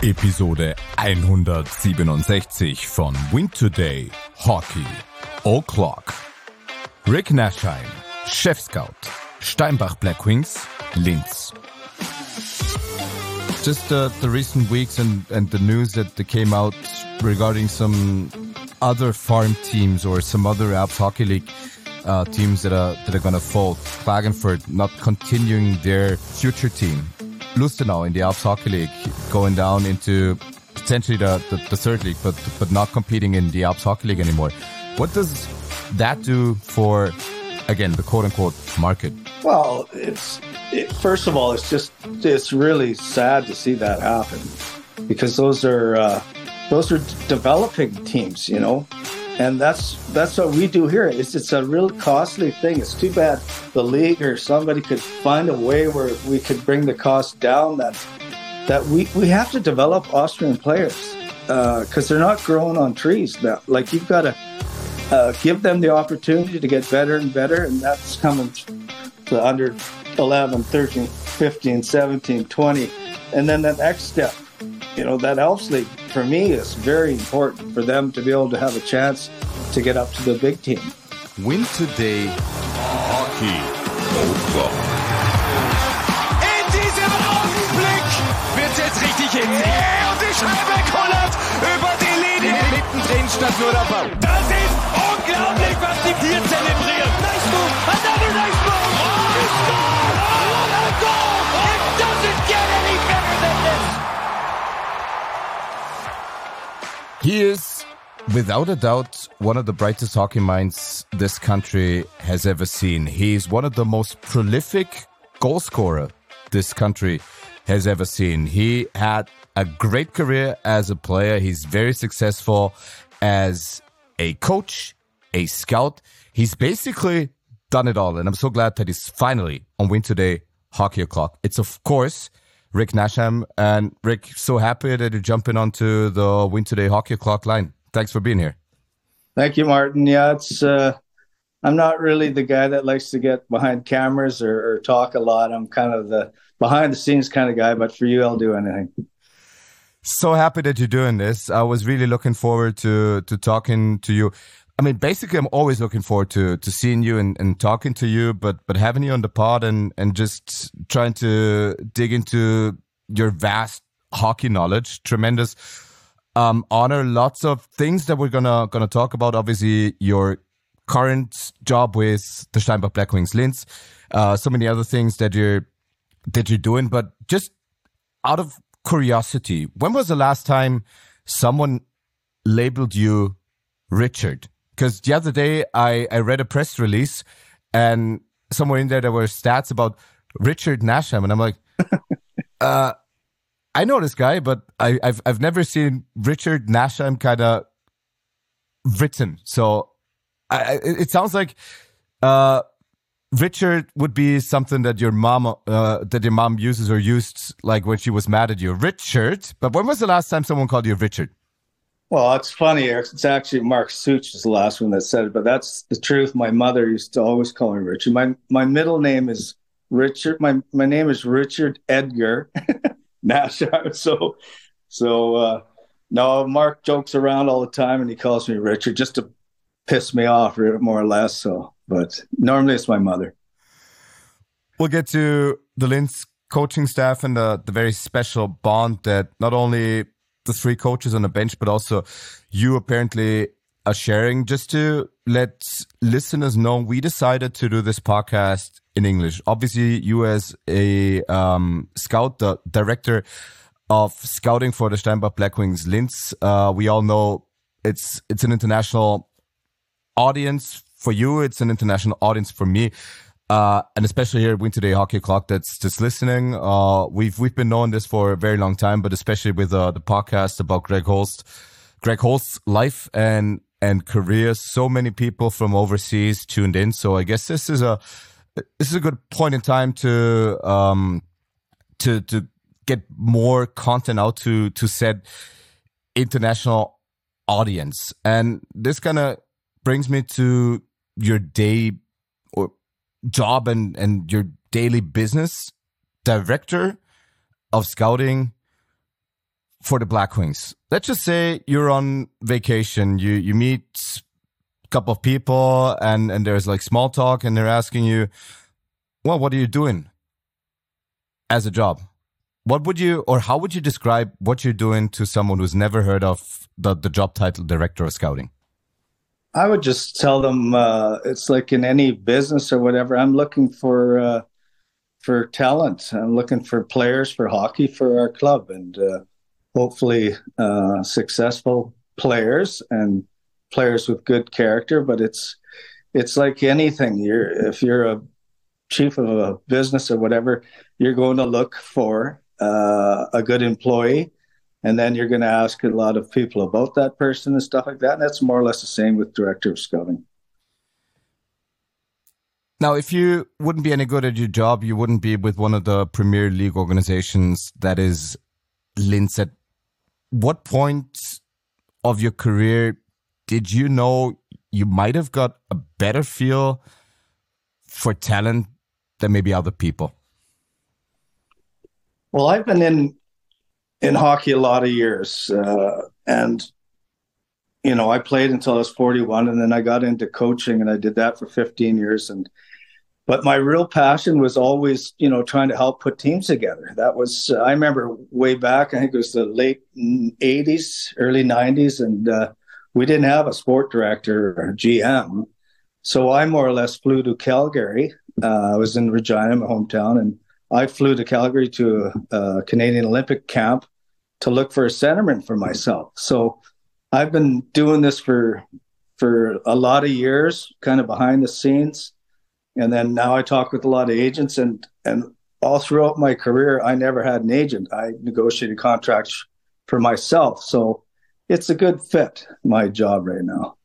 Episode 167 von Win Today Hockey O'Clock. Rick Nashheim, Chef-Scout, Steinbach Blackwings, Linz. Just the recent weeks and the news that came out regarding some other farm teams or some other Alps Hockey League teams that are going to fold. Klagenfurt not continuing their future team. Lustenau in the Alps Hockey League going down into potentially the third league, but not competing in the Alps Hockey League anymore. What does that do for, again, the quote-unquote market? Well, first of all, it's really sad to see that happen, because those are developing teams, you know, and that's what we do here. It's a real costly thing. It's too bad the league or somebody could find a way where we could bring the cost down. That we have to develop Austrian players because they're not growing on trees now. Like, you've got to give them the opportunity to get better and better, and that's coming to under 11, 13, 15, 17, 20, and then the next step. You know, that Alps League, for me, is very important for them to be able to have a chance to get up to the big team. Win Today Hockey O'Clock. In diesem Augenblick wird jetzt richtig hitzig. Und die Scheibe kullert über die Linie. Mittendrin stand nur der Ball. Das ist unglaublich, was die hier zelebrieren. Nice move, another nice move. Oh, he scored! Oh, what a goal! It doesn't get any better than this. He is, without a doubt, one of the brightest hockey minds this country has ever seen. He's one of the most prolific goal scorer this country has ever seen. He had a great career as a player. He's very successful as a coach, a scout. He's basically done it all. And I'm so glad that he's finally on Win Today Hockey O'Clock. It's, of course, Rick Nashheim. And Rick, so happy that you're jumping onto the Win Today Hockey O'Clock line. Thanks for being here. Thank you, Martin. Yeah, I'm not really the guy that likes to get behind cameras or talk a lot. I'm kind of the behind the scenes kind of guy, but for you, I'll do anything. So happy that you're doing this. I was really looking forward to talking to you. I mean, basically, I'm always looking forward to seeing you and talking to you, but having you on the pod and just trying to dig into your vast hockey knowledge, tremendous honor, lots of things that we're gonna talk about. Obviously, your current job with the Steinbach Blackwings Linz, so many other things that you're doing, but just out of curiosity, when was the last time someone labeled you Richard? Because the other day I read a press release and somewhere in there were stats about Richard Nashheim, and I'm like, I know this guy, but I've never seen Richard Nashheim kind of written. So it sounds like Richard would be something that your mom uses or used like when she was mad at you. Richard. But when was the last time someone called you Richard? Well, it's funny. It's actually Mark Such is the last one that said it, but that's the truth. My mother used to always call me Richard. My middle name is Richard. My name is Richard Edgar Nashheim. So no, Mark jokes around all the time and he calls me Richard just to piss me off, more or less. So, but normally it's my mother. We'll get to the Linz coaching staff and the very special bond that not only the three coaches on the bench, but also you apparently are sharing. Just to let listeners know, we decided to do this podcast in English. Obviously, you as a scout, the director of scouting for the Steinbach Blackwings Linz, we all know it's an international audience for you. It's an international audience for me. And especially here at Win Today Hockey O'Clock that's just listening. We've been knowing this for a very long time, but especially with the podcast about Greg Holst's life and career. So many people from overseas tuned in. So I guess this is a good point in time to get more content out to said international audience. And this kind of brings me to your day or job and your daily business, director of scouting for the Blackwings? Let's just say you're on vacation, you meet a couple of people and there's like small talk and they're asking you, well, what are you doing as a job? What would you, or how would you describe what you're doing to someone who's never heard of the job title Director of Scouting? I would just tell them it's like in any business or whatever. I'm looking for talent. I'm looking for players for hockey for our club, and hopefully successful players and players with good character. But it's like anything. If you're a chief of a business or whatever, you're going to look for a good employee, and then you're going to ask a lot of people about that person and stuff like that. And that's more or less the same with Director of Scouting. Now, if you wouldn't be any good at your job, you wouldn't be with one of the Premier League organizations, that is Linz. At what point of your career did you know you might have got a better feel for talent than maybe other people? Well, I've been in hockey a lot of years, and I played until I was 41, and then I got into coaching, and I did that for 15 years. But my real passion was always, trying to help put teams together. That was, I remember way back, I think it was the late 80s, early 90s, and we didn't have a sport director or GM. So I more or less flew to Calgary. I was in Regina, my hometown, and I flew to Calgary to a Canadian Olympic camp to look for a centerman for myself. So I've been doing this for a lot of years, kind of behind the scenes. And then now I talk with a lot of agents, and all throughout my career, I never had an agent. I negotiated contracts for myself. So it's a good fit, my job right now.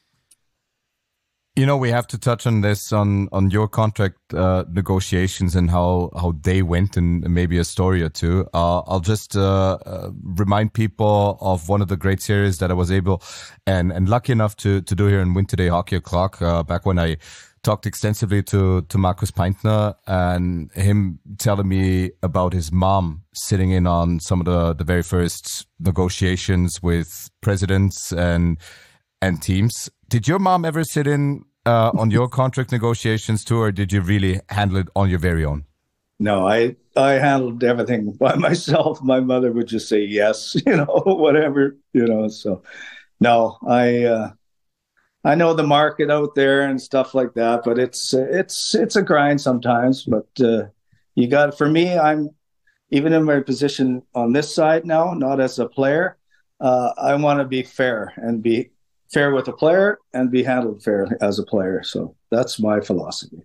We have to touch on this, on your contract negotiations and how they went, and maybe a story or two. I'll just remind people of one of the great series that I was able and lucky enough to do here in Win Today Hockey O'Clock, back when I talked extensively to Markus Peintner, and him telling me about his mom sitting in on some of the very first negotiations with presidents and teams. Did your mom ever sit in on your contract negotiations too, or did you really handle it on your very own? No, I handled everything by myself. My mother would just say yes, whatever, So, no, I know the market out there and stuff like that, but it's a grind sometimes. But you got, for me, I'm even in my position on this side now, not as a player. I want to be fair and be fair with a player and be handled fair as a player. So that's my philosophy.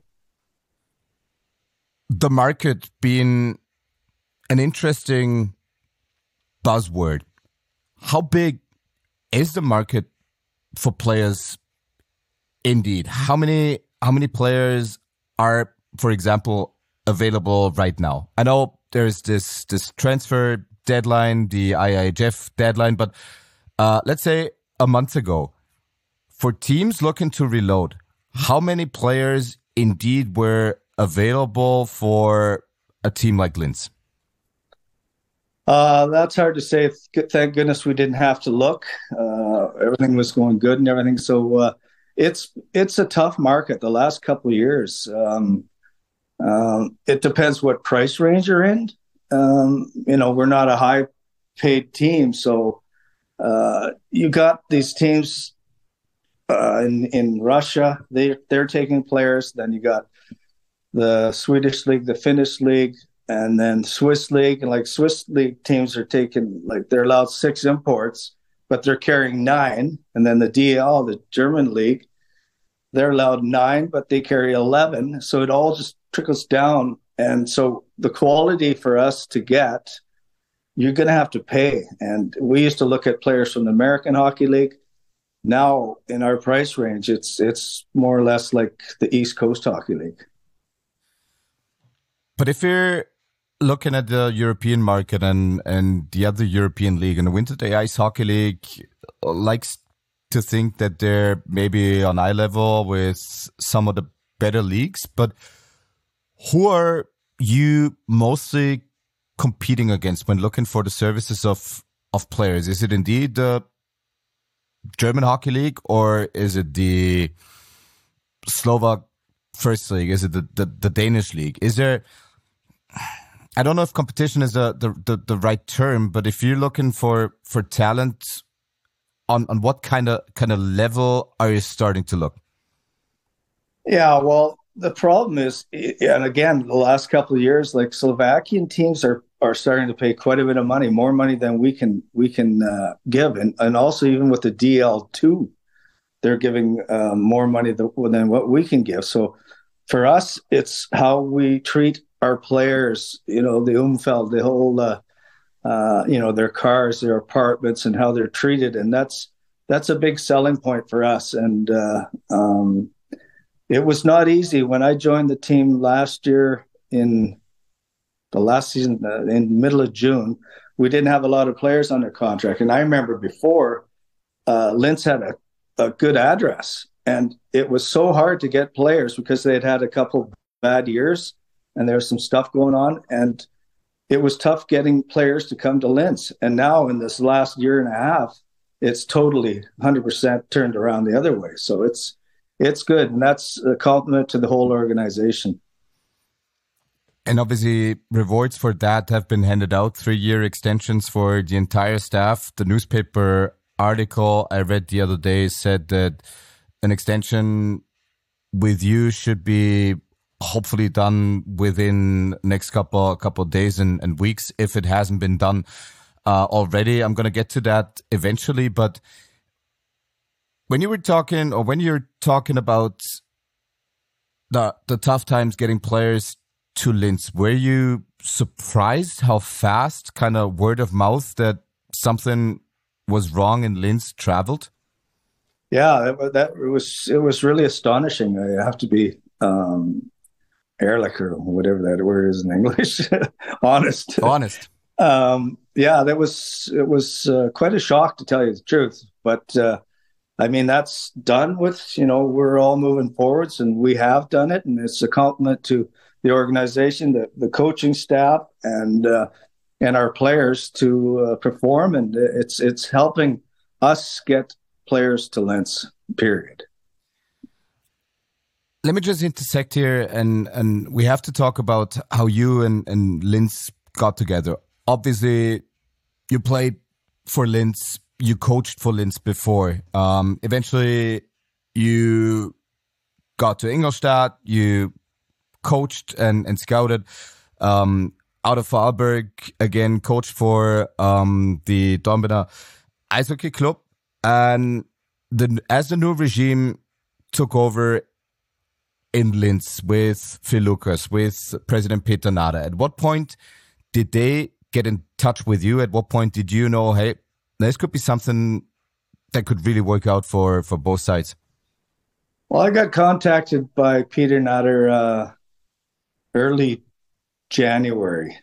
The market being an interesting buzzword. How big is the market for players indeed? How many players are, for example, available right now? I know there's this transfer deadline, the IIHF deadline, but let's say a month ago, for teams looking to reload, how many players indeed were available for a team like Linz? That's hard to say. Thank goodness we didn't have to look. Everything was going good and everything. So it's a tough market the last couple of years. It depends what price range you're in. We're not a high paid team. So you got these teams in Russia. They're taking players. Then you got the Swedish league, the Finnish league, and then Swiss league. And like Swiss league teams are taking, like, they're allowed 6 imports, but they're carrying 9. And then the DL, the German league, they're allowed 9, but they carry 11. So it all just trickles down. And so the quality for us to get, you're going to have to pay. And we used to look at players from the American Hockey League. Now in our price range, it's more or less like the East Coast Hockey League. But if you're looking at the European market and the other European league, and the Win Today Ice Hockey League likes to think that they're maybe on eye level with some of the better leagues, but who are you mostly competing against when looking for the services of of players? Is it indeed the German Hockey League, or is it the Slovak First League? Is it the Danish League? Is there, I don't know if competition is the right term, but if you're looking for talent, on what kind of level are you starting to look? Yeah, well, the problem is, and again, the last couple of years, like Slovakian teams are starting to pay quite a bit of money, more money than we can give, and also even with the DL2, they're giving more money than what we can give. So for us, it's how we treat our players. The Umfeld, the whole, their cars, their apartments, and how they're treated, and that's a big selling point for us. And it was not easy when I joined the team last year in the last season, in the middle of June. We didn't have a lot of players under contract. And I remember before, Linz had a good address. And it was so hard to get players because they had a couple bad years and there was some stuff going on. And it was tough getting players to come to Linz. And now in this last year and a half, it's totally 100% turned around the other way. So it's good. And that's a compliment to the whole organization. And obviously, rewards for that have been handed out, 3-year extensions for the entire staff. The newspaper article I read the other day said that an extension with you should be hopefully done within next couple of days and weeks, if it hasn't been done already. I'm going to get to that eventually. But when you're talking about the tough times getting players to Linz, were you surprised how fast kind of word of mouth that something was wrong in Linz traveled? Yeah, it was really astonishing. I have to be ehrlich, or whatever that word is in English. Honest. Yeah, it was quite a shock, to tell you the truth. But I mean, that's done with. We're all moving forwards, and we have done it, and it's a compliment to the organization, the coaching staff, and our players to perform, and it's helping us get players to Linz, period. Let me just intersect here, and we have to talk about how you and Linz got together. Obviously, you played for Linz, you coached for Linz before. Eventually, you got to Ingolstadt, you coached and scouted out of Vorarlberg, again, coached for the Dornbirner Eishockey Club. And as the new regime took over in Linz with Phil Lucas, with President Peter Nader, at what point did they get in touch with you? At what point did you know, hey, this could be something that could really work out for both sides? Well, I got contacted by Peter Nader early January,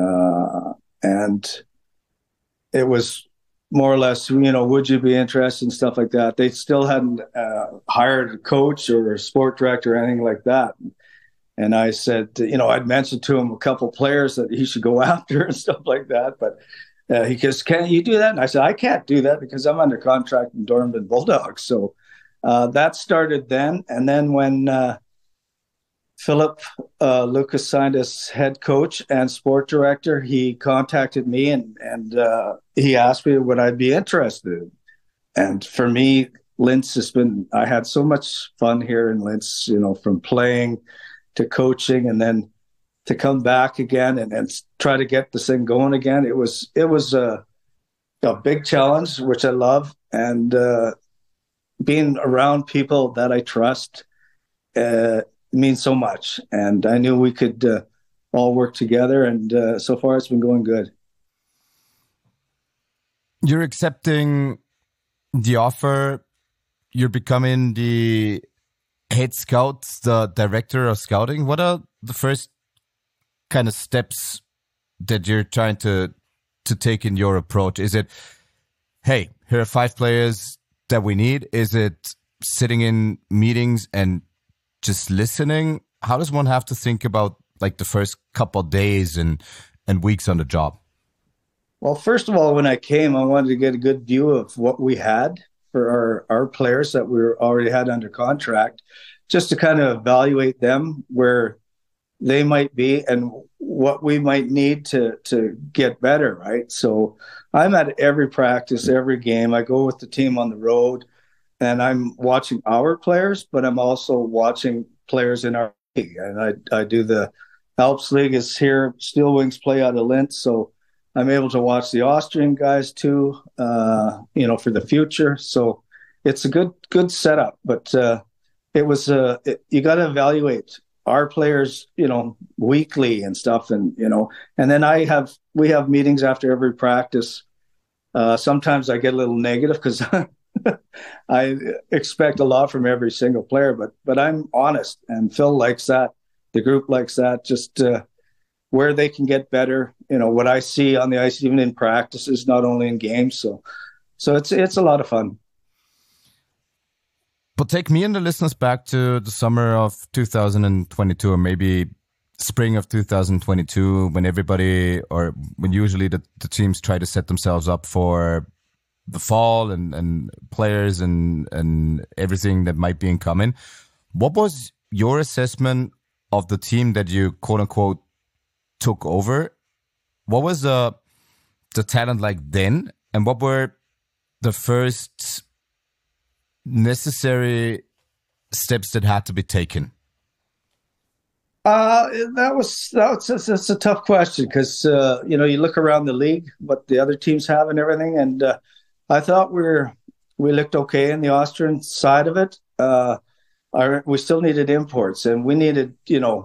and it was more or less, would you be interested and stuff like that. They still hadn't hired a coach or a sport director or anything like that. And I said, I'd mentioned to him a couple players that he should go after and stuff like that. But he goes, "Can you do that?" And I said, "I can't do that because I'm under contract in Dornbirn Bulldogs." So that started then. And then when Philip Lucas signed as head coach and sport director, he contacted me and he asked me would I be interested. And for me, Linz I had so much fun here in Linz, from playing to coaching, and then to come back again and try to get this thing going again. It was a big challenge, which I love, and being around people that I trust means so much. And I knew we could all work together, and so far it's been going good. You're accepting the offer. You're becoming the head scout, the director of scouting. What are the first kind of steps that you're trying to take in your approach? Is it, hey, here are 5 players that we need? Is it sitting in meetings and just listening? How does one have to think about like the first couple of days and weeks on the job? Well, first of all, when I came, I wanted to get a good view of what we had for our players that we already had under contract, just to kind of evaluate them where they might be and what we might need to get better, right? So I'm at every practice, every game. I go with the team on the road, and I'm watching our players, but I'm also watching players in our league. And I do the Alps League is here. Steel Wings play out of Linz, so I'm able to watch the Austrian guys too, for the future. So it's a good setup, but it was you got to evaluate our players, weekly and stuff, and then we have meetings after every practice. Sometimes I get a little negative because I expect a lot from every single player, but I'm honest, and Phil likes that. The group likes that. Just where they can get better. What I see on the ice, even in practices, not only in games. So it's a lot of fun. But take me and the listeners back to the summer of 2022, or maybe spring of 2022, when when usually the teams try to set themselves up for the fall and players and everything that might be incoming. What was your assessment of the team that you quote unquote took over? What was the talent like then, and what were the first necessary steps that had to be taken? That's a tough question because you look around the league, what the other teams have and everything, and I thought we looked okay in the Austrian side of it. We still needed imports, and we needed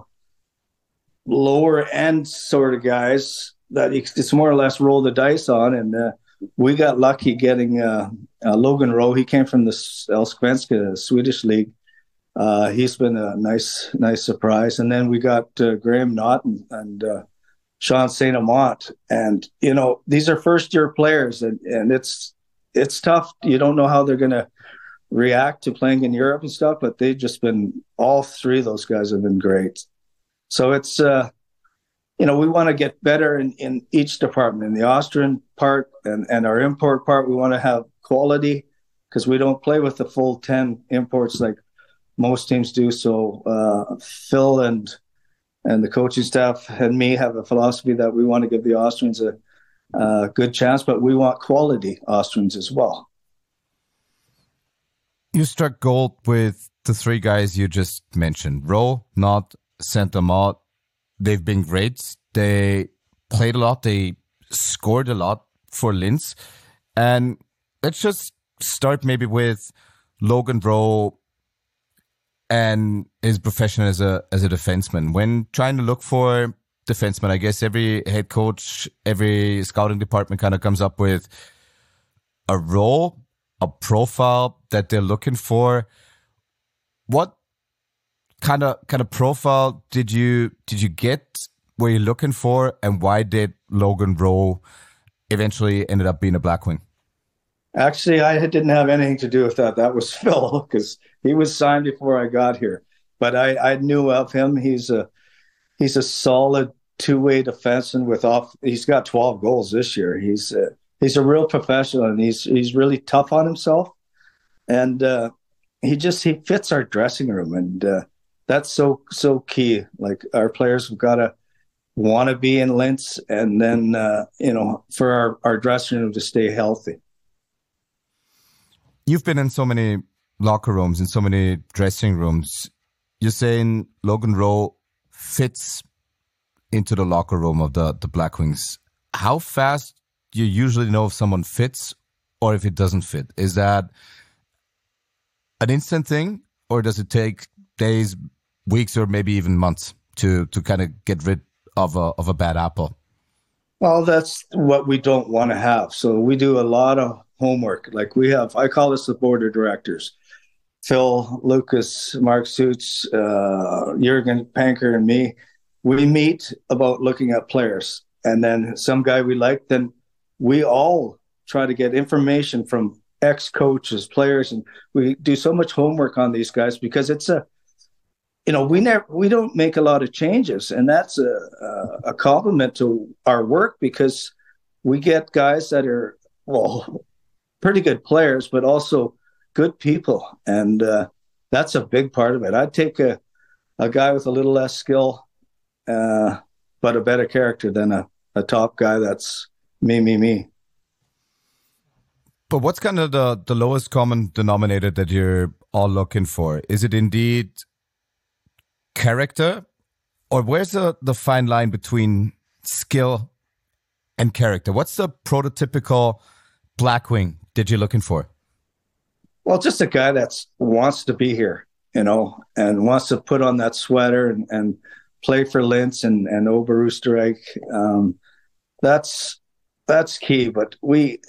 lower end sort of guys that it's more or less roll the dice on, and we got lucky getting Logan Rowe. He came from the Allsvenskan Swedish league. He's been a nice surprise. And then we got Graham Naughton and Sean St. Amant. And, these are first-year players, and it's tough. You don't know how they're going to react to playing in Europe and stuff, but they've just been, all three of those guys have been great. So it's, we want to get better in each department. In the Austrian part and our import part, we want to have quality because we don't play with the full 10 imports like most teams do. So Phil and the coaching staff and me have a philosophy that we want to give the Austrians a good chance, but we want quality Austrians as well. You struck gold with the three guys you just mentioned. Rowe, Knott, St. Amant. They've been great. They played a lot. They scored a lot for Linz. And let's just start maybe with Logan Rowe and his profession as a defenseman. When trying to look for defensemen, I guess every head coach, every scouting department kind of comes up with a role, a profile that they're looking for. What kind of profile did you get? Were you looking for, and why did Logan Rowe eventually ended up being a Blackwing? Actually, I didn't have anything to do with that. That was Phil, because he was signed before I got here. But I knew of him. He's a solid two-way defenseman he's got 12 goals this year. He's a real professional, and he's really tough on himself. And he fits our dressing room, and that's so key. Like, our players have got to want to be in Linz, and then for our dressing room to stay healthy. You've been in so many locker rooms, in so many dressing rooms. You're saying Logan Rowe fits into the locker room of the Blackwings. How fast do you usually know if someone fits or if it doesn't fit? Is that an instant thing, or does it take days, weeks, or maybe even months to kind of get rid of a bad apple? Well, that's what we don't want to have. So we do a lot of homework. Like, I call this the board of directors. Phil, Lucas, Mark Suits, Jurgen Panker, and me. We meet about looking at players. And then some guy we like, then we all try to get information from ex-coaches, players, and we do so much homework on these guys because it's we don't make a lot of changes, and that's a compliment to our work because we get guys that are, well, pretty good players, but also good people. And that's a big part of it. I'd take a guy with a little less skill, but a better character than a top guy that's me. But what's kind of the lowest common denominator that you're all looking for? Is it indeed character? Or where's the fine line between skill and character? What's the prototypical Blackwing that you're looking for? Well, just a guy that wants to be here, and wants to put on that sweater and play for Linz and Oberösterreich. That's key. But we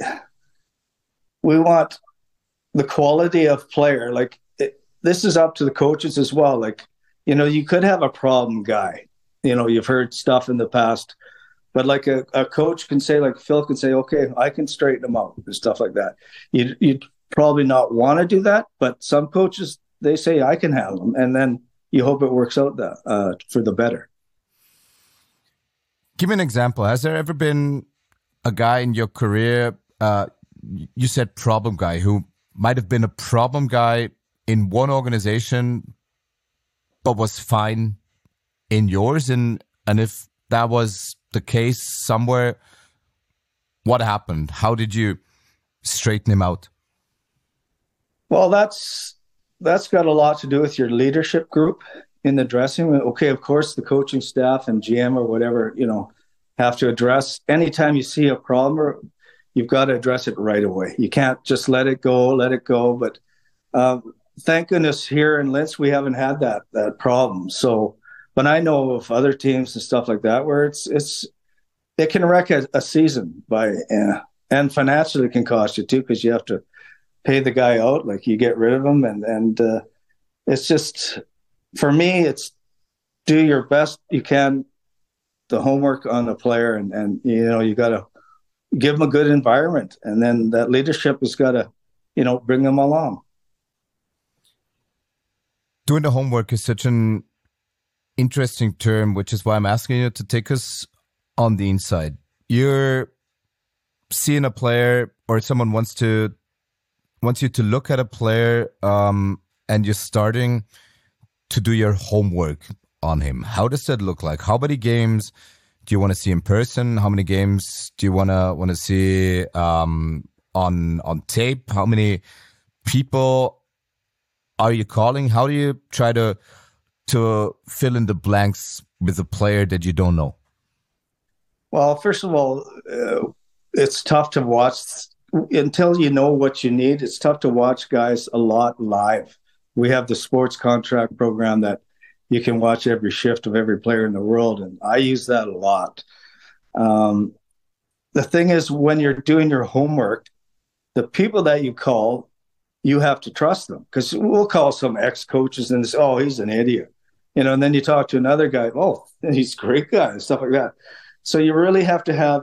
want the quality of player. Like this is up to the coaches as well. Like, you could have a problem guy. You've heard stuff in the past, but like a coach can say, like Phil can say, okay, I can straighten them out and stuff like that. You'd probably not want to do that, but some coaches, they say I can handle them, and then you hope it works out for the better. Give me an example. Has there ever been a guy in your career, you said problem guy, who might have been a problem guy in one organization, but was fine in yours? And if that was the case somewhere, what happened? How did you straighten him out? Well, that's got a lot to do with your leadership group in the dressing room. Okay, of course, the coaching staff and GM or whatever, have to address. Anytime you see a problem, you've got to address it right away. You can't just let it go. But thank goodness here in Linz, we haven't had that problem. So, but I know of other teams and stuff like that where it can wreck a season and financially it can cost you too, because you have to pay the guy out, like you get rid of him. And it's just, for me, it's do your best you can, the homework on the player, and you got to give them a good environment. And then that leadership has got to, bring them along. Doing the homework is such an interesting term, which is why I'm asking you to take us on the inside. You're seeing a player, or someone wants you to look at a player, and you're starting to do your homework on him. How does that look like? How many games do you want to see in person? How many games do you want to see on tape? How many people are you calling? How do you try to fill in the blanks with a player that you don't know? Well, first of all, it's tough to watch until you know what you need. It's tough to watch guys a lot live. We have the sports contract program that you can watch every shift of every player in the world, and I use that a lot. The thing is, when you're doing your homework, the people that you call, you have to trust them, because we'll call some ex-coaches and say, oh, he's an idiot. And then you talk to another guy, oh, he's a great guy, and stuff like that. So you really have to have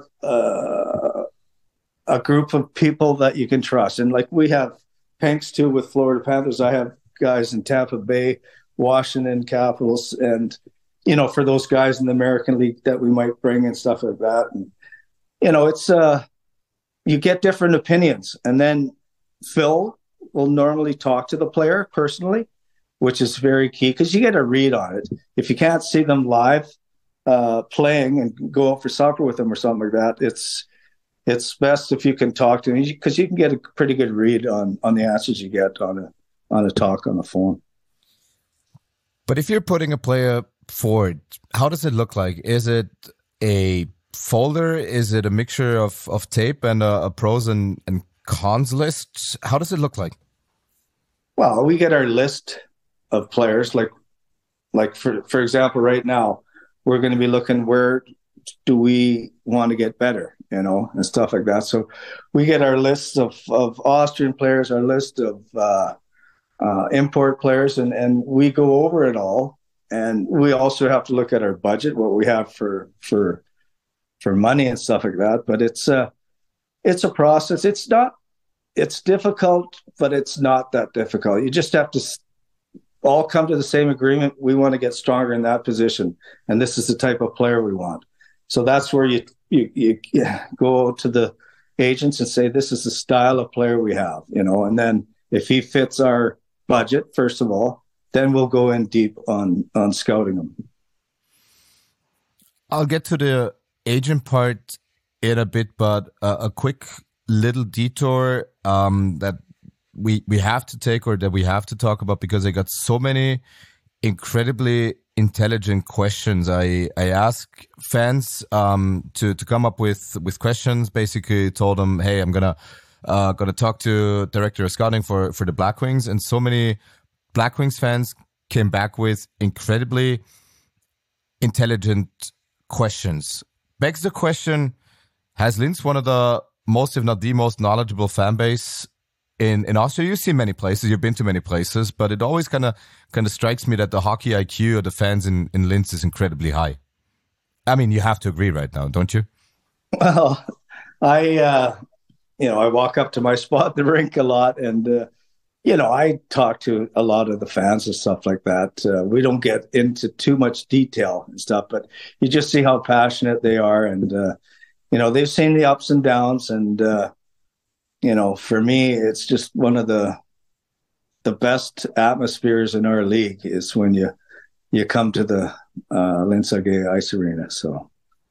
a group of people that you can trust. And like we have Panks too with Florida Panthers. I have guys in Tampa Bay, Washington Capitals, and, for those guys in the American League that we might bring and stuff like that. And, it's, you get different opinions. And then Phil will normally talk to the player personally, which is very key, because you get a read on it. If you can't see them live playing and go out for supper with them or something like that, it's best if you can talk to them, because you can get a pretty good read on the answers you get on a talk on the phone. But if you're putting a player forward, how does it look like? Is it a folder? Is it a mixture of tape and a pros and cons list? How does it look like? Well, we get our list of players. Like for example, right now, we're going to be looking, where do we want to get better, and stuff like that. So we get our lists of Austrian players, our list of import players, and we go over it all. And we also have to look at our budget, what we have for money and stuff like that. But it's a process. It's difficult, but it's not that difficult. You just have to all come to the same agreement. We want to get stronger in that position, and this is the type of player we want. So that's where you you go to the agents and say, this is the style of player we have, and then if he fits our budget, first of all, then we'll go in deep on scouting him. I'll get to the agent part in a bit, but a quick little detour that we have to take, or that we have to talk about, because I got so many incredibly intelligent questions. I ask fans to come up with questions. Basically, told them, hey, I'm gonna talk to director of scouting for the Black Wings, and so many Black Wings fans came back with incredibly intelligent questions. Begs the question: has Linz one of the most, if not the most, knowledgeable fan base in Austria? You've seen many places, you've been to many places, but it always kind of strikes me that the hockey IQ of the fans in Linz is incredibly high. I mean, you have to agree right now, don't you? Well, I walk up to my spot in the rink a lot, and I talk to a lot of the fans and stuff like that. We don't get into too much detail and stuff, but you just see how passionate they are, and they've seen the ups and downs, and for me, it's just one of the best atmospheres in our league is when you come to the Linz AG Ice Arena. So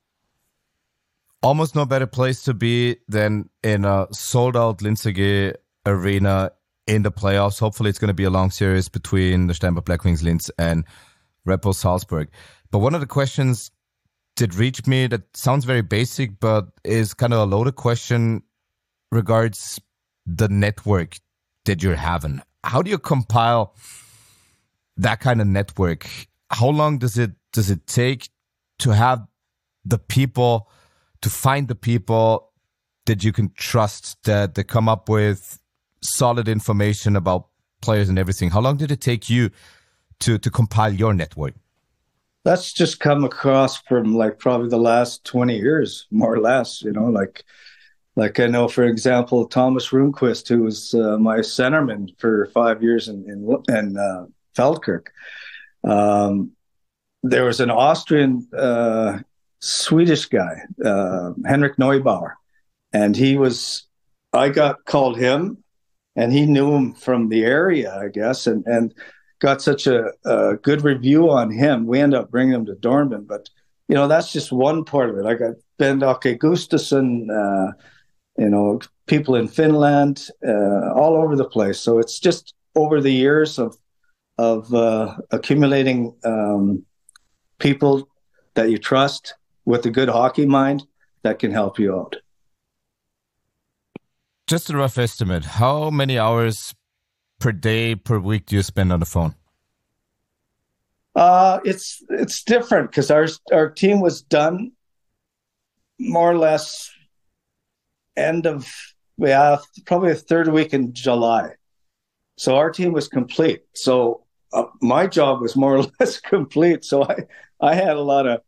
almost no better place to be than in a sold-out Linz AG Arena in the playoffs. Hopefully, it's going to be a long series between the Steinbach Black Wings Linz and Red Bull Salzburg. But one of the questions did reach me that sounds very basic, but is kind of a loaded question, regards the network that you're having. How do you compile that kind of network? How long does it take to have the people, to find the people that you can trust, that they come up with solid information about players and everything? How long did it take you to compile your network? That's just come across from probably the last 20 years, more or less, Like I know, for example, Thomas Rundqvist, who was my centerman for 5 years in Feldkirch. There was an Austrian Swedish guy, Henrik Neubauer, and I got called him, and he knew him from the area, I guess, and got such a good review on him. We ended up bringing him to Dornbirn, but that's just one part of it. I got Ben-Åke Gustafsson, people in Finland, all over the place. So it's just over the years of accumulating people that you trust with a good hockey mind that can help you out. Just a rough estimate. How many hours per day, per week do you spend on the phone? It's different because our team was done more or less probably the third week in July. So our team was complete. So my job was more or less complete. So I had a lot of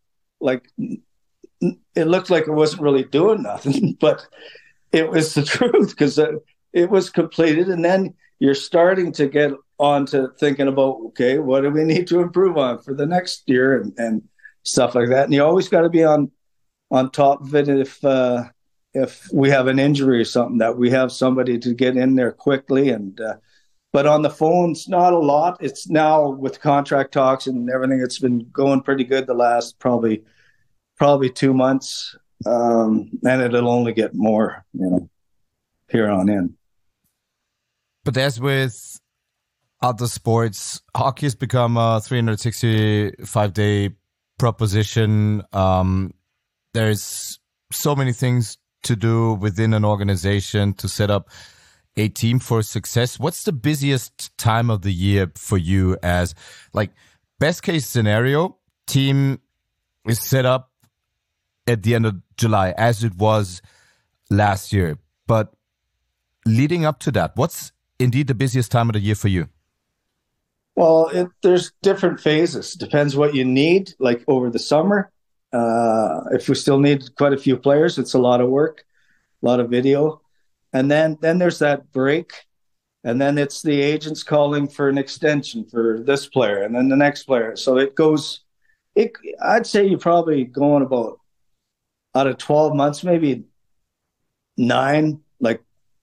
it looked like it wasn't really doing nothing, but it was the truth because it was completed. And then you're starting to get on to thinking about, okay, what do we need to improve on for the next year and stuff like that. And you always got to be on top of it if we have an injury or something, that we have somebody to get in there quickly. And but on the phones, not a lot. It's now with contract talks and everything, it's been going pretty good the last probably 2 months, and it'll only get more, here on in. But as with other sports, hockey has become a 365-day proposition. There's so many things to do within an organization to set up a team for success. What's the busiest time of the year for you? As best case scenario, team is set up at the end of July, as it was last year. But leading up to that, what's indeed the busiest time of the year for you? Well, there's different phases. Depends what you need. Like over the summer, if we still need quite a few players, it's a lot of work, a lot of video. And then there's that break. And then it's the agents calling for an extension for this player and then the next player. So it goes, I'd say you're probably going about out of 12 months, maybe 9, like,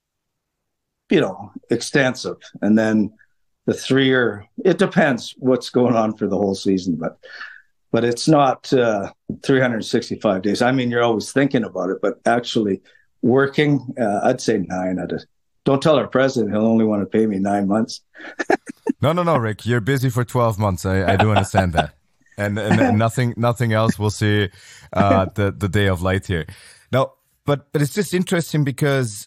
extensive. And then the 3 are, it depends what's going on for the whole season, but it's not 365 days. I mean, you're always thinking about it, but actually working, I'd say 9 out of. Don't tell our president he'll only want to pay me 9 months. No, Rick. You're busy for 12 months. I do understand that. And nothing else will see the day of light here. Now, but it's just interesting because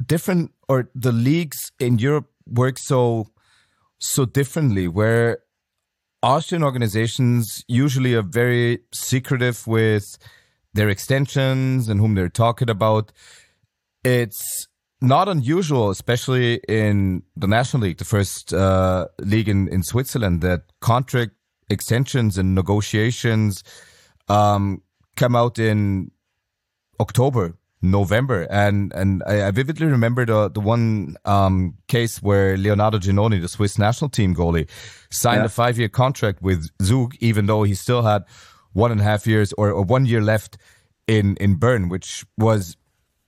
the leagues in Europe work so differently, where Austrian organizations usually are very secretive with their extensions and whom they're talking about. It's not unusual, especially in the National League, the first league in Switzerland, that contract extensions and negotiations come out in October, November. And I vividly remember the one case where Leonardo Giannoni, the Swiss national team goalie, signed a 5-year contract with Zug, even though he still had 1.5 years or 1 year left in Bern, which was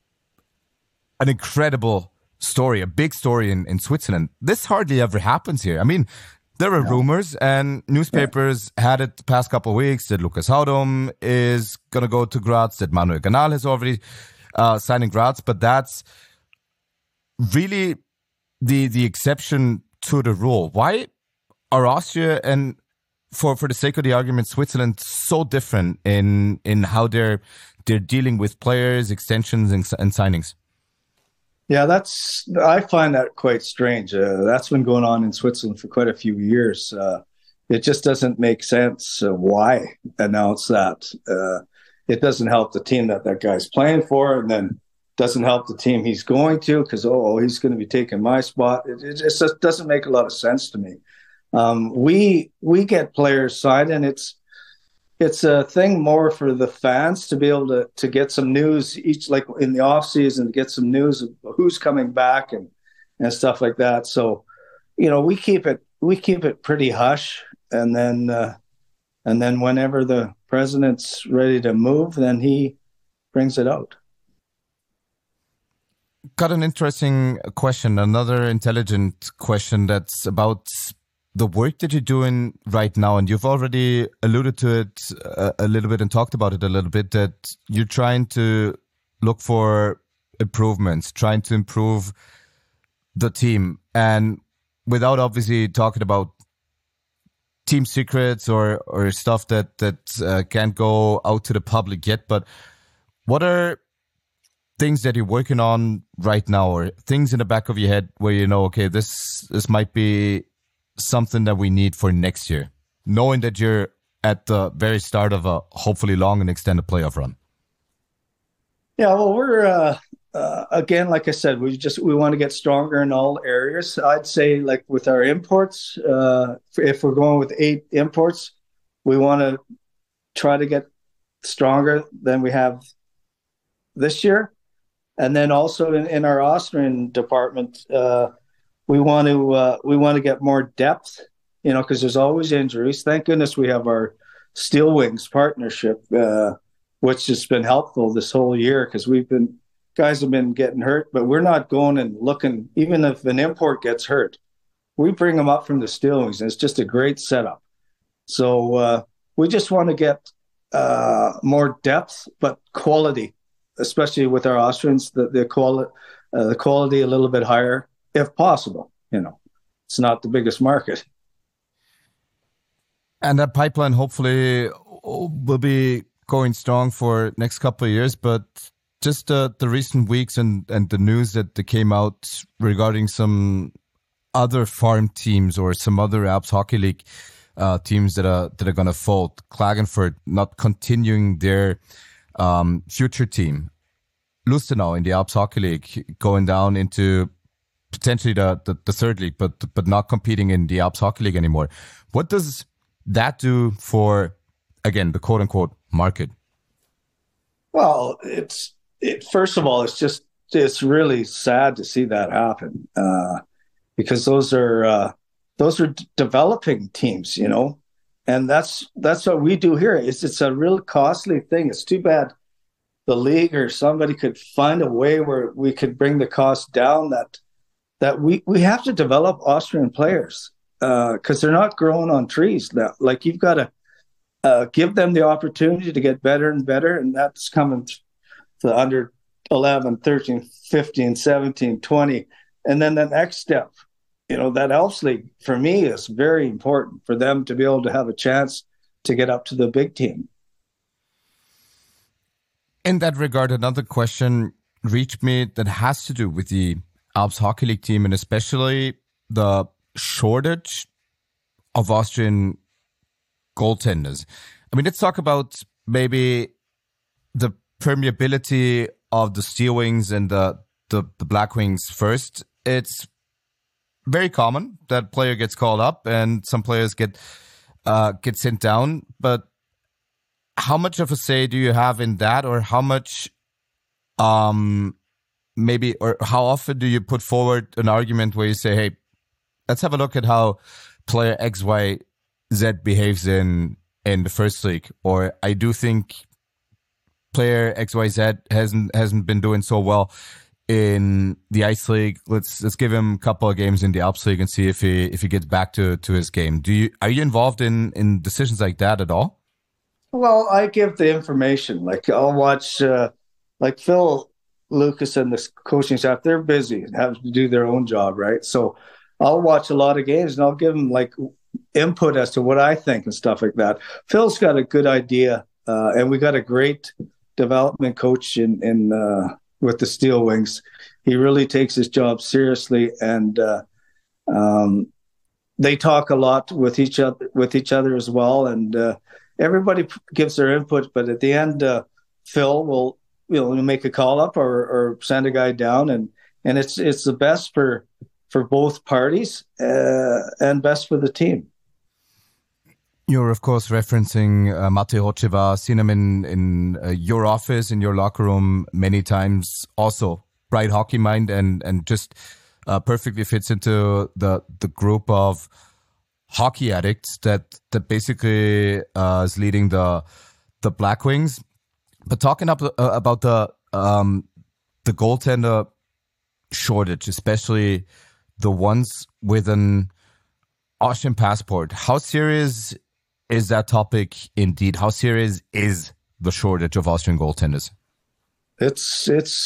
an incredible story, a big story in Switzerland. This hardly ever happens here. I mean, there were rumors and newspapers had it the past couple of weeks that Lucas Haudum is going to go to Graz, that Manuel Ganal has already signed in Graz, but that's really the exception to the rule. Why are Austria and, for the sake of the argument, Switzerland so different in how they're dealing with players, extensions, and signings? Yeah, I find that quite strange. That's been going on in Switzerland for quite a few years. It just doesn't make sense. Why announce that? It doesn't help the team that guy's playing for, and then doesn't help the team he's going to because, he's going to be taking my spot. It just doesn't make a lot of sense to me. We get players signed, and it's a thing more for the fans to be able to get some news each, like in the off season, to get some news of who's coming back and stuff like that. So, we keep it pretty hush. And then whenever the president's ready to move, then he brings it out. Got an interesting question, another intelligent question that's about the work that you're doing right now, and you've already alluded to it a little bit and talked about it a little bit, that you're trying to look for improvements, trying to improve the team, and without obviously talking about team secrets or stuff that can't go out to the public yet, but what are things that you're working on right now, or things in the back of your head where okay, this might be something that we need for next year, knowing that you're at the very start of a hopefully long and extended playoff run? Yeah, well, we're again, like I said, we want to get stronger in all areas. I'd say, like with our imports, if we're going with 8 imports, we want to try to get stronger than we have this year. And then also in our Austrian department, we want to get more depth, because there's always injuries. Thank goodness we have our Steel Wings partnership, which has been helpful this whole year, because guys have been getting hurt, but we're not going and looking. Even if an import gets hurt, we bring them up from the Steel Wings, and it's just a great setup. So we just want to get more depth, but quality, especially with our Austrians, the quality a little bit higher, if possible. It's not the biggest market. And that pipeline hopefully will be going strong for next couple of years. But just the recent weeks and the news that came out regarding some other farm teams or some other Alps Hockey League teams that are going to fold. Klagenfurt not continuing their future team. Lustenau in the Alps Hockey League going down into potentially the third league, but not competing in the Alps Hockey League anymore. What does that do for, again, the quote unquote market? Well, first of all, it's really sad to see that happen, because those are developing teams, and that's what we do here. It's a real costly thing. It's too bad the league or somebody could find a way where we could bring the cost down, that we have to develop Austrian players because they're not growing on trees now. Like, you've got to give them the opportunity to get better and better, and that's coming to under 11, 13, 15, 17, 20. And then the next step, that Elks League, for me, is very important for them to be able to have a chance to get up to the big team. In that regard, another question reached me that has to do with the Alps Hockey League team, and especially the shortage of Austrian goaltenders. I mean, let's talk about maybe the permeability of the Steel Wings and the Black Wings first. It's very common that player gets called up and some players get sent down, but how much of a say do you have in that, or how much maybe, or how often do you put forward an argument where you say, hey, let's have a look at how player XYZ behaves in the first league, or I do think player XYZ hasn't been doing so well in the Ice League. Let's give him a couple of games in the Alps League and see if he gets back to his game. Are you involved in decisions like that at all? Well, I give the information. Like, I'll watch, like Phil Lucas and the coaching staff, they're busy and have to do their own job, right? So I'll watch a lot of games and I'll give them like input as to what I think and stuff like that. Phil's got a good idea, and we got a great development coach in with the Steel Wings. He really takes his job seriously, and they talk a lot with each other as well, and everybody gives their input. But at the end, Phil will make a call up or send a guy down, and it's the best for both parties and best for the team. You're, of course, referencing Mate Hocheva, seen him in your office, in your locker room many times. Also, bright hockey mind, and just perfectly fits into the group of hockey addicts that basically is leading the Black Wings. But talking about the goaltender shortage, especially the ones with an Austrian passport, how serious is that topic indeed? How serious is the shortage of Austrian goaltenders? It's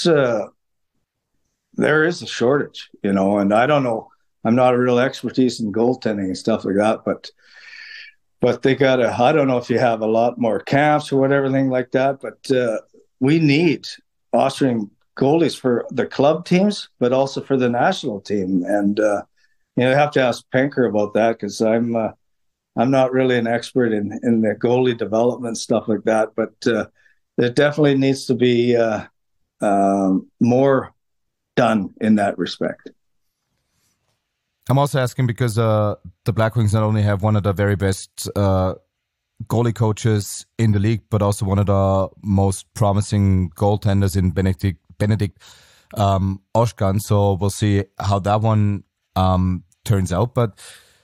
there is a shortage, and I don't know. I'm not a real expertise in goaltending and stuff like that, but they I don't know if you have a lot more camps or whatever, thing like that, but we need Austrian goalies for the club teams, but also for the national team. And, I have to ask Penker about that, because I'm not really an expert in the goalie development, stuff like that, but there definitely needs to be more done in that respect. I'm also asking because the Black Wings not only have one of the very best goalie coaches in the league, but also one of the most promising goaltenders in Benedikt Oshkan. So we'll see how that one turns out. But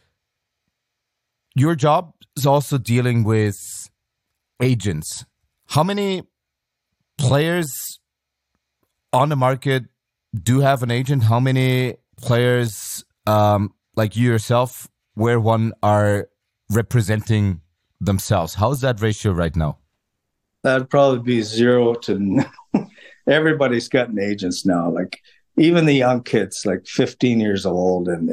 your job is also dealing with agents. How many players on the market do have an agent? How many players like you yourself, where one are representing themselves? How's that ratio right now? That'd probably be 0 to everybody's gotten agents now. Like, even the young kids, like 15 years old, and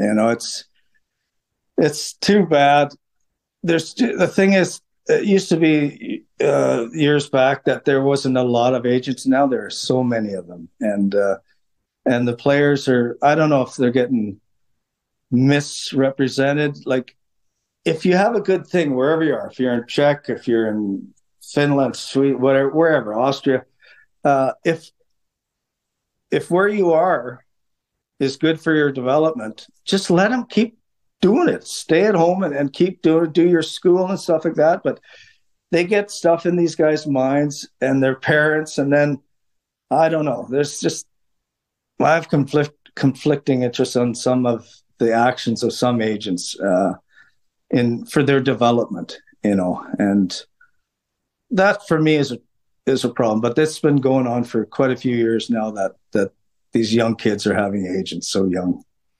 it's too bad. The thing is, it used to be years back that there wasn't a lot of agents. Now there are so many of them, and the players are, I don't know if they're getting misrepresented. Like, if you have a good thing wherever you are, if you're in Czech, if you're in Finland, Sweden, whatever, wherever, Austria, if where you are is good for your development, just let them keep doing it. Stay at home and keep doing it, do your school and stuff like that. But they get stuff in these guys' minds and their parents, and then I don't know. I have conflicting interests on some of the actions of some agents for their development, and that for me is is a problem. But that's been going on for quite a few years now, that these young kids are having agents so young.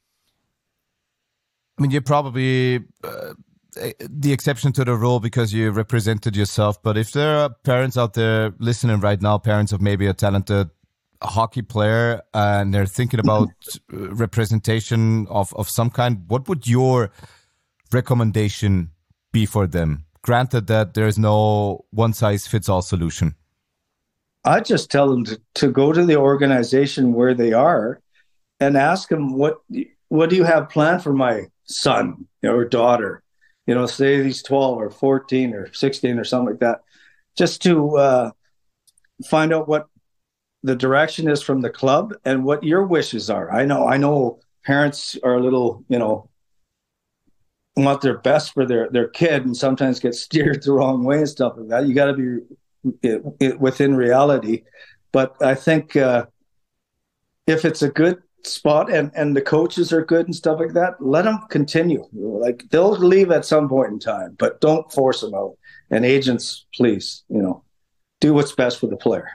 I mean, you're probably the exception to the rule because you represented yourself. But if there are parents out there listening right now, parents of maybe a talented hockey player, and they're thinking about representation of some kind, what would your recommendation be for them? Granted that there is no one-size-fits-all solution. I just tell them to go to the organization where they are and ask them, what do you have planned for my son or daughter? Say he's 12 or 14 or 16 or something like that, just to find out what the direction is from the club and what your wishes are. I know parents are a little, want their best for their kid and sometimes get steered the wrong way and stuff like that. You got to be within reality. But I think if it's a good spot and the coaches are good and stuff like that, let them continue. Like, they'll leave at some point in time, but don't force them out. And agents, please, do what's best for the player.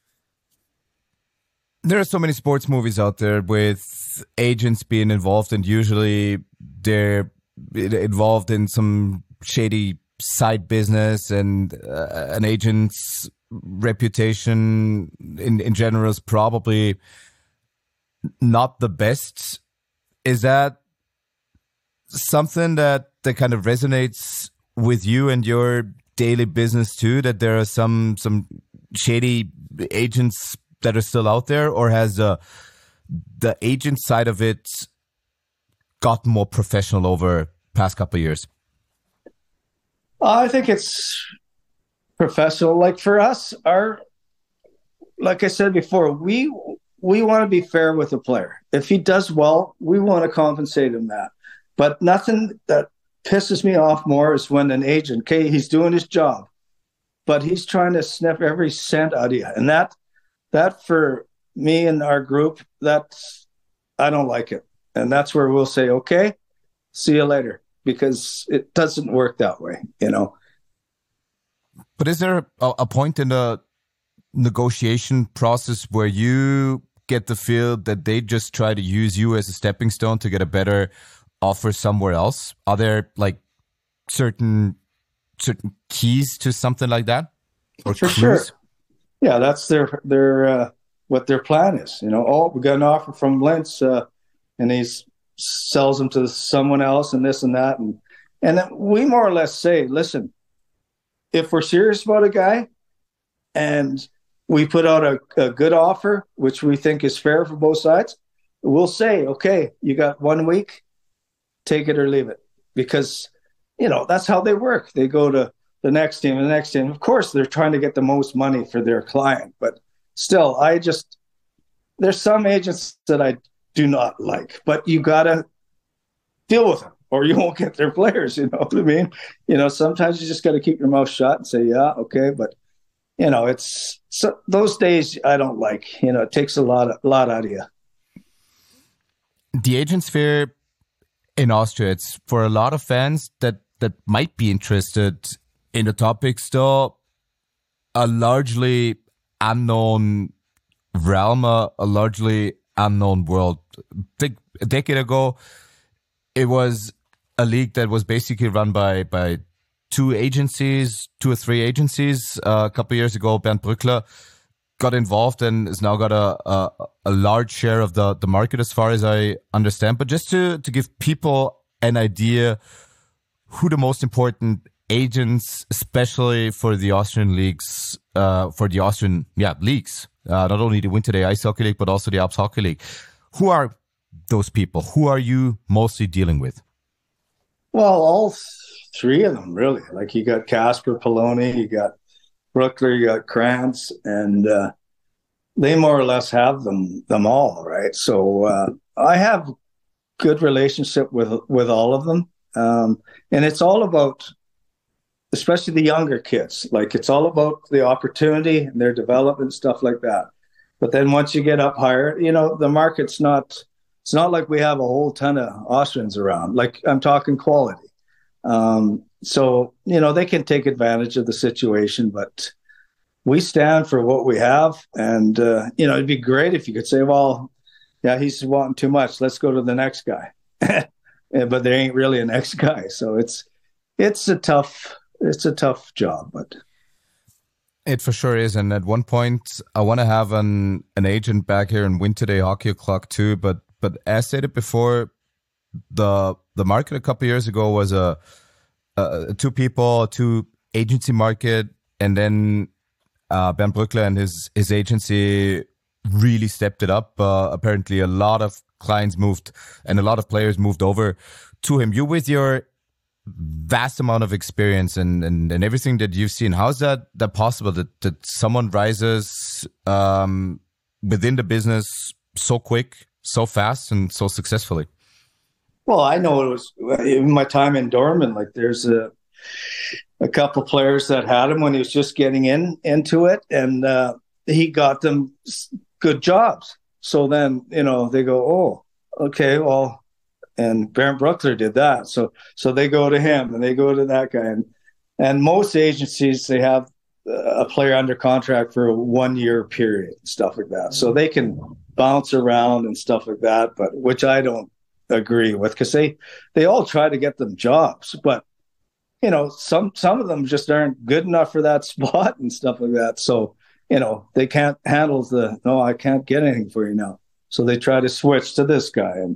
There are so many sports movies out there with agents being involved, and usually they're involved in some shady side business, and an agent's reputation in general is probably not the best. Is that something that kind of resonates with you and your daily business too, that there are some shady agents that are still out there, or has the agent side of it gotten more professional over past couple of years? I think it's professional. Like, for us, like I said before, we want to be fair with the player. If he does well, we want to compensate him that. But nothing that pisses me off more is when an agent, okay, he's doing his job, but he's trying to sniff every cent out of you. And that for me and our group, I don't like it. And that's where we'll say, okay, see you later, because it doesn't work that way, But is there a point in the negotiation process where you get the feel that they just try to use you as a stepping stone to get a better offer somewhere else? Are there like certain keys to something like that? Or for clues? Sure. Yeah, that's their what their plan is. We got an offer from Lentz, and he sells them to someone else, and this and that, and then we more or less say, listen, if we're serious about a guy, and we put out a good offer, which we think is fair for both sides, we'll say, okay, you got 1 week, take it or leave it, because that's how they work. They go to the next team and the next team. Of course, they're trying to get the most money for their client, but still, there's some agents that I do not like, but you got to deal with them or you won't get their players. You know what I mean? Sometimes you just got to keep your mouth shut and say, yeah, okay. But, those days I don't like. It takes a lot out of you. The agent sphere in Austria, it's for a lot of fans that might be interested in the topic, still a largely unknown realm, a largely unknown world. I think a decade ago, it was a league that was basically run by two or three agencies. A couple of years ago, Bernd Brückler got involved and has now got a large share of the market, as far as I understand. But just to give people an idea who the most important agents, especially for the Austrian leagues, leagues, not only the Winter Day Ice Hockey League, but also the Alps Hockey League. Who are those people? Who are you mostly dealing with? Well, all three of them, really. Like, you got Casper Poloni, you got Brückler, you got Krantz, and they more or less have them all, right? So I have good relationship with all of them. And it's all about, especially the younger kids, like, it's all about the opportunity and their development, stuff like that. But then once you get up higher, the market's it's not like we have a whole ton of Austrians around. Like, I'm talking quality. So, they can take advantage of the situation, but we stand for what we have. And, it'd be great if you could say, well, yeah, he's wanting too much. Let's go to the next guy. But there ain't really a next guy. So it's a tough job, but it for sure is. And at one point I want to have an agent back here and Win Today Hockey O'Clock too. But as stated before, the market a couple of years ago was a two agency market, and then Ben Brückler and his agency really stepped it up. Apparently a lot of clients moved and a lot of players moved over to him. You, with your vast amount of experience and everything that you've seen, how's that possible that someone rises within the business so quick, so fast, and so successfully? Well, I know it was in my time in Dortmund. Like, there's a couple players that had him when he was just getting into it, and he got them good jobs. So then, they go, oh, okay, well, and Bernd Brückler did that. So they go to him and they go to that guy. And most agencies, they have a player under contract for a 1 year period, stuff like that. So they can bounce around and stuff like that, but which I don't agree with, because they all try to get them jobs, but some of them just aren't good enough for that spot and stuff like that. So they can't handle no, I can't get anything for you now. So they try to switch to this guy, and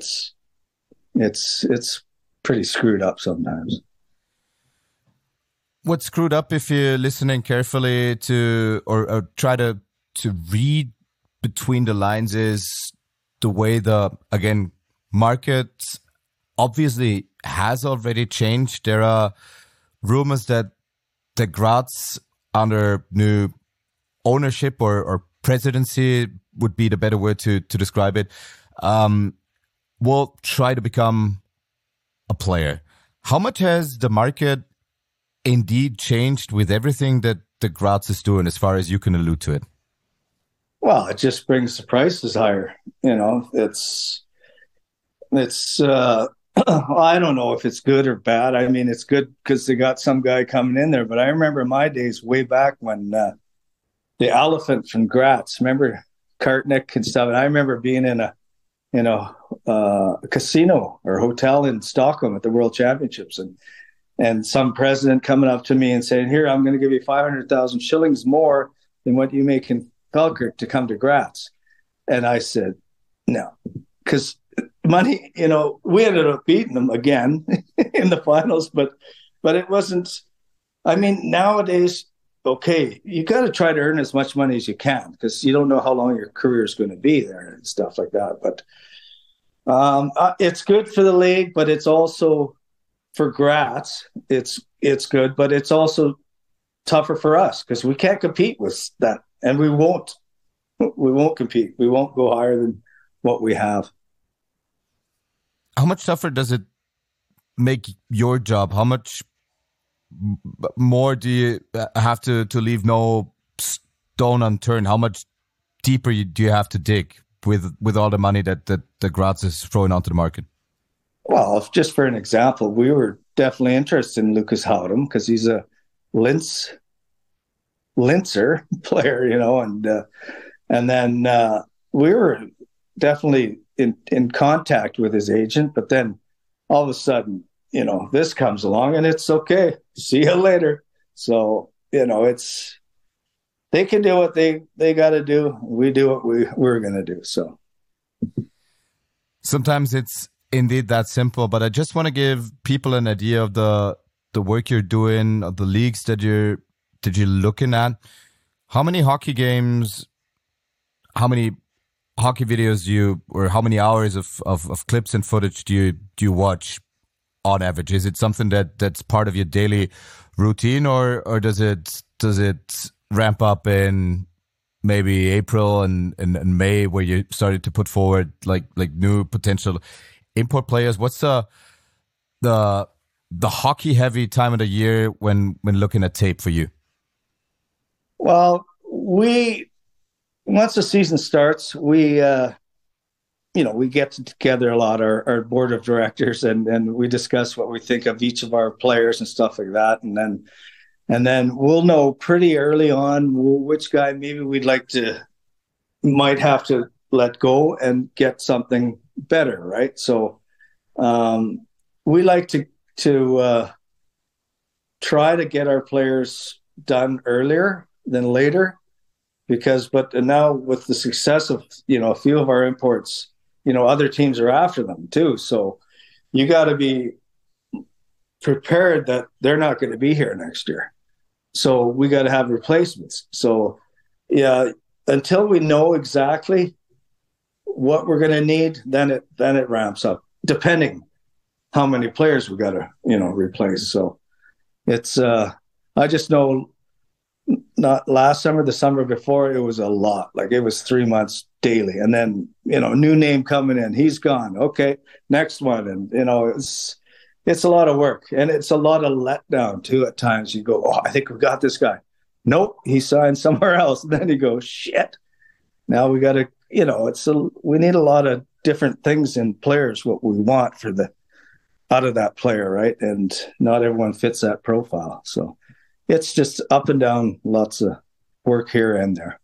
it's pretty screwed up sometimes. What's screwed up, if you're listening carefully to or try to read between the lines, is the way the market obviously has already changed. There are rumors that the Graz, under new ownership or presidency would be the better word to describe it, will try to become a player. How much has the market indeed changed with everything that the Graz is doing, as far as you can allude to it? Well, it just brings the prices higher. It's I don't know if it's good or bad. I mean, it's good because they got some guy coming in there. But I remember my days way back when the Elephant from Graz, remember Kartnick and stuff. And I remember being in a casino or hotel in Stockholm at the World Championships, and some president coming up to me and saying, "Here, I'm going to give you 500,000 shillings more than what you make in Falkirk to come to Graz." And I said, no, because money, we ended up beating them again in the finals, but it wasn't. I mean, nowadays, okay, you got to try to earn as much money as you can, because you don't know how long your career is going to be there and stuff like that. But it's good for the league, but it's also for Graz. It's good, but it's also tougher for us because we can't compete with that, and we won't. We won't compete. We won't go higher than what we have. How much tougher does it make your job? How much more do you have to leave no stone unturned? How much deeper do you have to dig with all the money that the Graz is throwing onto the market? Well, just for an example, we were definitely interested in Lucas Howden because he's a Linzer player, and then we were definitely in contact with his agent, but then all of a sudden, this comes along and it's okay. See you later. So, it's, they can do what they got to do. We do what we're going to do. So sometimes it's indeed that simple, but I just want to give people an idea of the work you're doing, of the leagues that you're looking at. How many hockey games, how many hockey videos or how many hours of clips and footage do you watch on average? Is it something that's part of your daily routine, or does it ramp up in maybe April and May, where you started to put forward like new potential import players? What's the hockey heavy time of the year when looking at tape for you? Well, once the season starts, we get together a lot, our board of directors, and we discuss what we think of each of our players and stuff like that. And then And then we'll know pretty early on which guy maybe might have to let go and get something better, right? So we like to try to get our players done earlier than later, but now with the success of a few of our imports, other teams are after them too. So you got to be prepared that they're not going to be here next year. So we got to have replacements. So yeah, until we know exactly what we're going to need, then it ramps up, depending how many players we got to replace. So it's I just know, not last summer, the summer before, it was a lot. Like it was 3 months daily, and then new name coming in, he's gone. Okay, next one, and it's a lot of work, and it's a lot of letdown too. At times you go, oh, I think we got this guy. Nope, he signed somewhere else. And then you go, shit. Now we got to, we need a lot of different things in players, what we want out of that player, right? And not everyone fits that profile. So it's just up and down, lots of work here and there.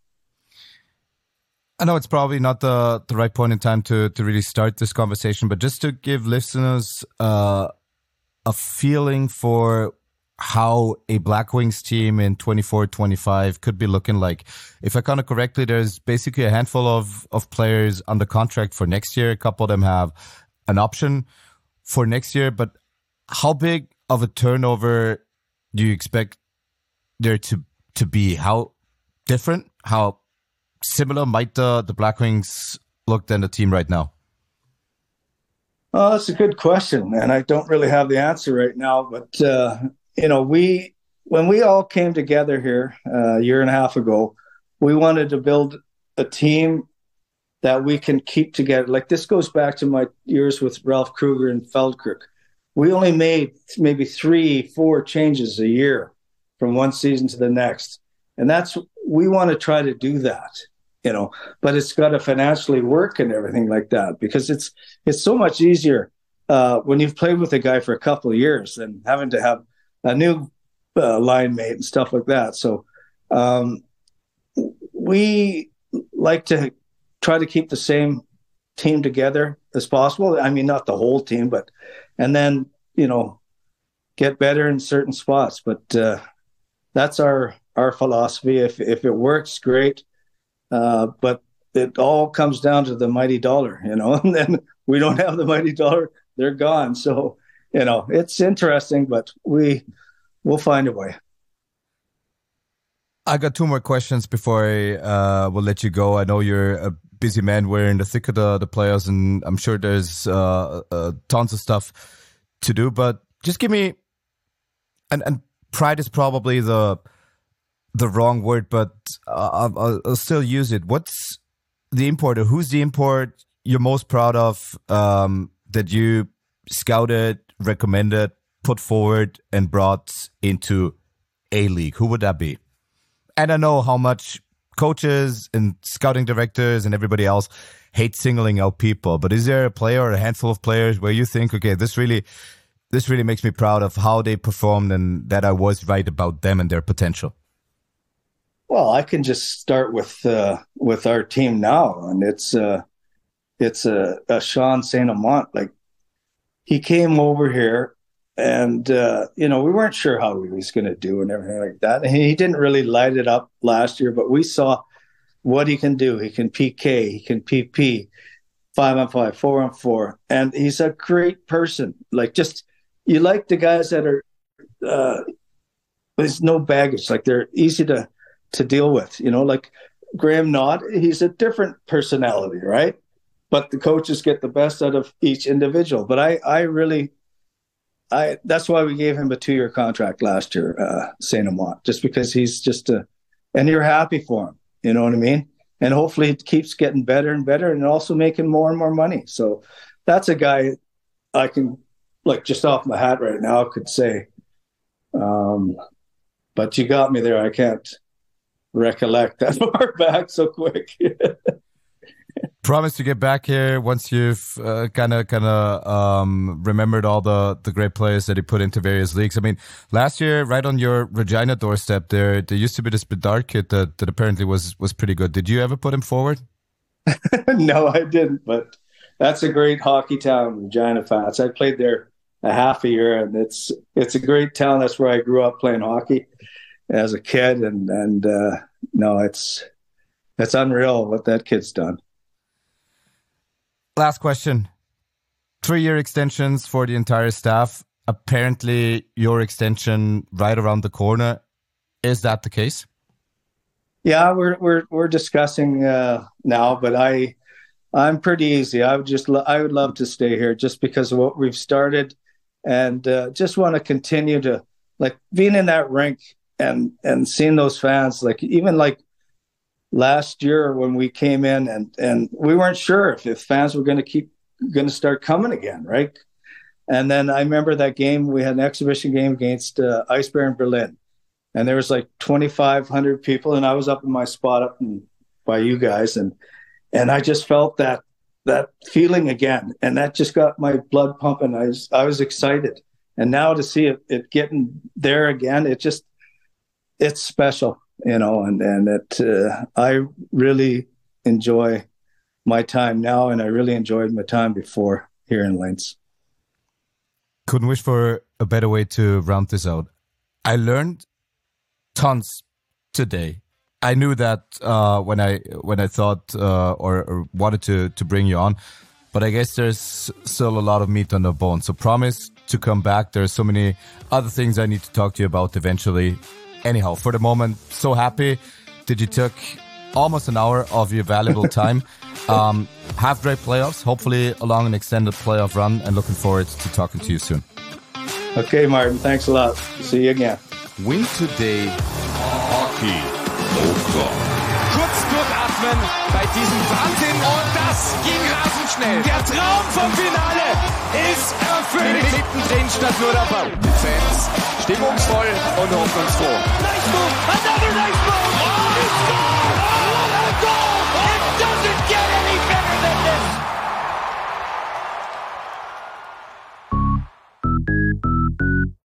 I know it's probably not the right point in time to really start this conversation, but just to give listeners a feeling for how a Black Wings team in 24-25 could be looking like. If I count it correctly, there's basically a handful of players under contract for next year. A couple of them have an option for next year, but how big of a turnover do you expect there to be? How different, how similar might the Black Wings look than the team right now? Oh, that's a good question, and I don't really have the answer right now. But when we all came together here a year and a half ago, we wanted to build a team that we can keep together. Like this goes back to my years with Ralph Kruger and Feldkirk. We only made maybe 3-4 changes a year from one season to the next, and we want to try to do that. But it's got to financially work and everything like that, because it's so much easier when you've played with a guy for a couple of years than having to have a new line mate and stuff like that. So we like to try to keep the same team together as possible. I mean, not the whole team, and then get better in certain spots. But that's our philosophy. If it works, great. But it all comes down to the mighty dollar, and then we don't have the mighty dollar, they're gone. So, it's interesting, but we'll find a way. I got 2 more questions before I will let you go. I know you're a busy man. We're in the thick of the playoffs, and I'm sure there's tons of stuff to do, but just give me, and pride is probably the wrong word, but I'll still use it. What's the import, or who's the import you're most proud of that you scouted, recommended, put forward, and brought into A-League? Who would that be? And I know how much coaches and scouting directors and everybody else hate singling out people, but is there a player or a handful of players where you think, okay, this really makes me proud of how they performed and that I was right about them and their potential? Well, I can just start with our team now, and it's a Sean St. Amant. Like, he came over here, and we weren't sure how he was going to do and everything like that. And he didn't really light it up last year, but we saw what he can do. He can PK, he can PP, 5-on-5, 4-on-4, and he's a great person. Like, just you like the guys that are there's no baggage. Like, they're easy to deal with, like Graham Knott, he's a different personality, right? But the coaches get the best out of each individual. But I that's why we gave him a 2-year contract last year, St. Amant, just because he's just and you're happy for him, you know what I mean? And hopefully it keeps getting better and better, and also making more and more money. So that's a guy I can, like, just off my hat right now, could say, but you got me there. I can't recollect that far back so quick. Promise to get back here once you've kind of remembered all the great players that he put into various leagues. I mean, last year, right on your Regina doorstep, there used to be this Bedard kid that apparently was pretty good. Did you ever put him forward? No, I didn't. But that's a great hockey town, Regina fans. I played there a half a year, and it's a great town. That's where I grew up playing hockey as a kid, and no, it's unreal what that kid's done. Last question. 3-year extensions for the entire staff. Apparently, your extension right around the corner. Is that the case? Yeah, we're discussing now, but I'm pretty easy. I would love to stay here just because of what we've started, and just want to continue to like being in that rink and seeing those fans. Like even like last year when we came in and we weren't sure if fans were going to start coming again, right? And then I remember that game, we had an exhibition game against Eisbären Berlin, and there was like 2,500 people, and I was up in my spot up by you guys, and I just felt that feeling again, and that just got my blood pumping. I was excited, and now to see it getting there again, it's special. You know, and I really enjoy my time now, and I really enjoyed my time before here in Linz. Couldn't wish for a better way to round this out. I learned tons today. I knew that when I thought or wanted to bring you on, but I guess there's still a lot of meat on the bone. So promise to come back. There's so many other things I need to talk to you about eventually. Anyhow, for the moment, so happy that you took almost an hour of your valuable time. Have great playoffs, hopefully along an extended playoff run, and looking forward to talking to you soon. Okay, Martin, thanks a lot. See you again. Win Today Hockey. Kurz durchatmen bei diesem Wahnsinn, und das ging rasend schnell. Der Traum vom Finale ist erfüllt. Mittendrin statt nur dabei. Die Fans stimmungsvoll und hoffnungsfroh. Nice move, another nice move.